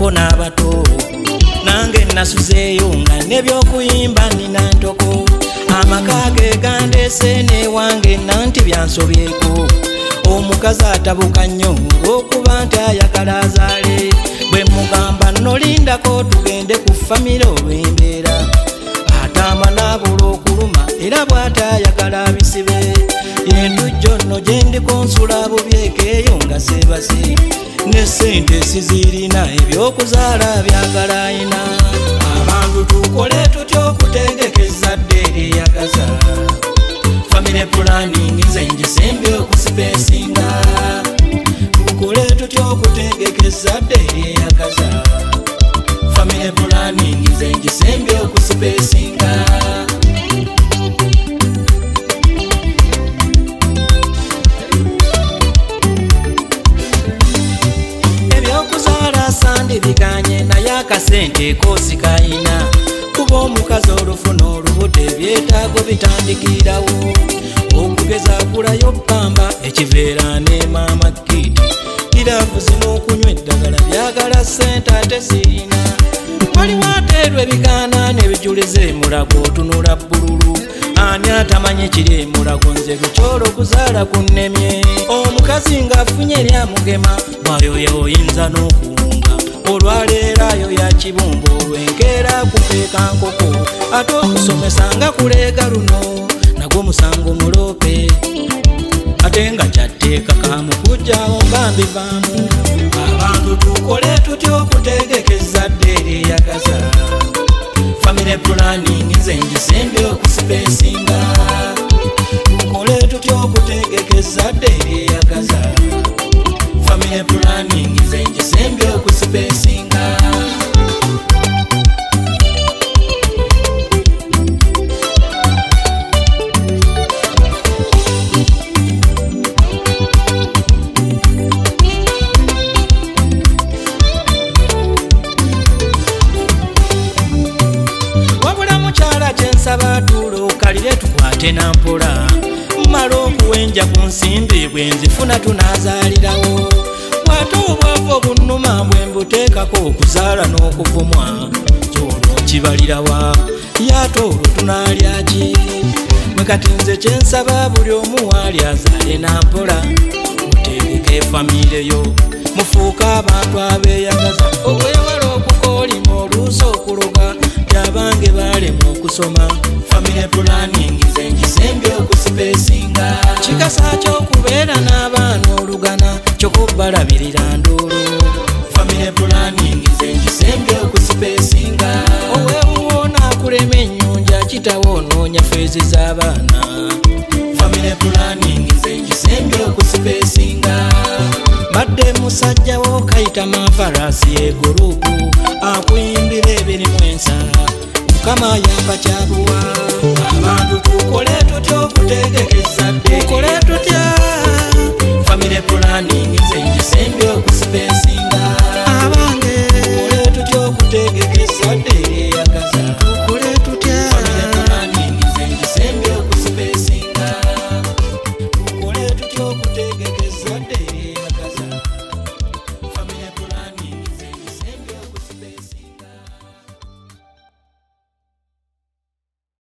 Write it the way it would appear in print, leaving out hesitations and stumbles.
abakoko n'abato nange nasuzeeyo nga n'ebyokuyimba nina ntoko amaka ge gandeese newange nanti byansobyeko omukazi atabuka nnyo olw'okuba nti ayagala azaale bwe mugamba nolindako tugende ku famire olw'embeera atama n'abula okuluma era bw'atayagala bisibe yendujjo nno gye ndikonsula bubyekeeyo nga seebase ne sente sizirina ebyokuzaala byagala ayina abantu tukole tutya okutegekeza dde eryeyagaza family planning nze ngisembye okusipesinga tukole tutya okutegekeza dde eryeyagaza family planning nze ngisembye okusipesinga sandi biganye naye akasente koosi kayina kuba omukazi olufuna olubuto ebyetaago bitandikirawo okugezagulayo ppamba ekiveera ne maama kiti iravuzi n'okunywa eddagala byagala sente ate sirina waliwo ateerwa ebigaana n'ebijuliza emulago otunula bbululu ani atamanyi kiri emulago nze lukyolo kuzaala kunnemye omukazi ng'afunye eryamugema bwayoyo oyinza n'okuwunga olwaleerayo ya kibumba olwenkeera kukeeka nkoko ate okusomesa nga kuleega luno nagwo musango muloope ate nga kyatteeka kamukujjawo mba mbivaamu abantu tukole tutya okutegekeza dde eryeyagaza family planning nze ngisembye okusipesinga tukole tutya okutegekeza dde eryeyagaza family planning nze ngisembye okusipesinga nsaba tulo kalire tukwate nampola mmala okuwenja ku nsimbi bwe nzifuna tunaazaalirawo bw'ate obwavu obunnuma bwe mbuteekako okuzaala n'okuvumwa kyolwo nkibalirawa yaate olwo tunaalyaki bwe kati nze kye nsaba buli omu waali azaale nampola mutegeke famireyo mufuuke abantu abeeyagaza okwewala okukoolima oluusi okuloga abange balema okusoma family planning nze ngisembye okusipesinga kikasa ky'okubeera n'abaana olugana kyokubbalabirira nduulu family planning nze ngisembye okusipesinga oweewuwo naakulema ennyunja kitawonoonya feezi z'abaana family planning nze ngisembye okusipesinga badde musajjawo kayita mafarasi y'egurupu akuyimbira ebirimu ensala mukama yamba kyabuwa abantu tukole tutya okutegekeza dde tukole